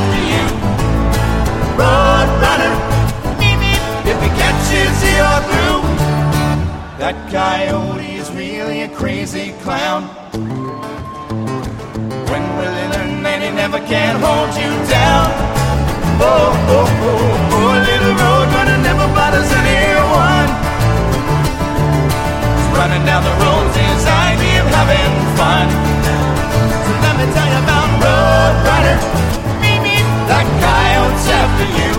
after you. Road runner, meep meep, if he catches you, you're through. That coyote is really a crazy clown. When will he learn that he never can hold you down? Oh, oh, oh, poor little road runner never bothers anyone. He's running down the road's his idea of having fun. So let me tell you about Road Runner. Meep meep, that coyote's after you.